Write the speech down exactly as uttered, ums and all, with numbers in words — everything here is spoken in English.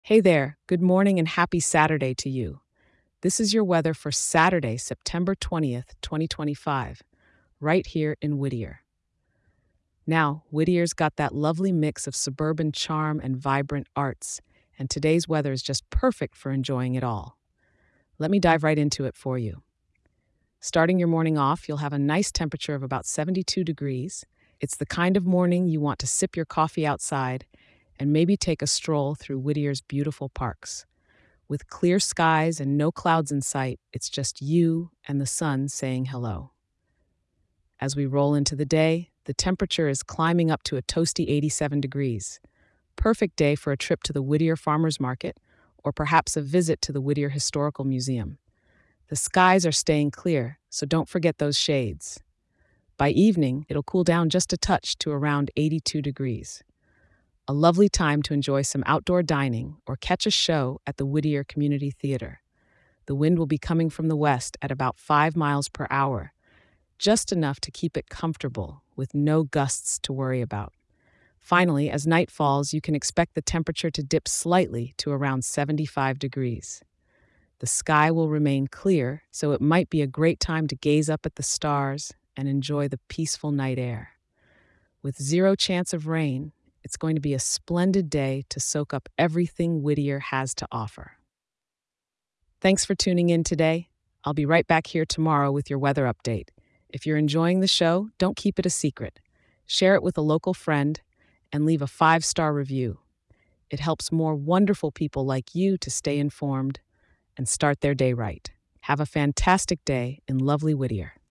Hey there, good morning and happy Saturday to you. This is your weather for Saturday, September twentieth, twenty twenty-five, right here in Whittier. Now, Whittier's got that lovely mix of suburban charm and vibrant arts, and today's weather is just perfect for enjoying it all. Let me dive right into it for you. Starting your morning off, you'll have a nice temperature of about seventy-two degrees. It's the kind of morning you want to sip your coffee outside and maybe take a stroll through Whittier's beautiful parks. With clear skies and no clouds in sight, it's just you and the sun saying hello. As we roll into the day, the temperature is climbing up to a toasty eighty-seven degrees. Perfect day for a trip to the Whittier Farmers Market or perhaps a visit to the Whittier Historical Museum. The skies are staying clear, so don't forget those shades. By evening, it'll cool down just a touch to around eighty-two degrees. A lovely time to enjoy some outdoor dining or catch a show at the Whittier Community Theater. The wind will be coming from the west at about five miles per hour, just enough to keep it comfortable with no gusts to worry about. Finally, as night falls, you can expect the temperature to dip slightly to around seventy-five degrees. The sky will remain clear, so it might be a great time to gaze up at the stars and enjoy the peaceful night air. With zero chance of rain, it's going to be a splendid day to soak up everything Whittier has to offer. Thanks for tuning in today. I'll be right back here tomorrow with your weather update. If you're enjoying the show, don't keep it a secret. Share it with a local friend and leave a five-star review. It helps more wonderful people like you to stay informed and start their day right. Have a fantastic day in lovely Whittier.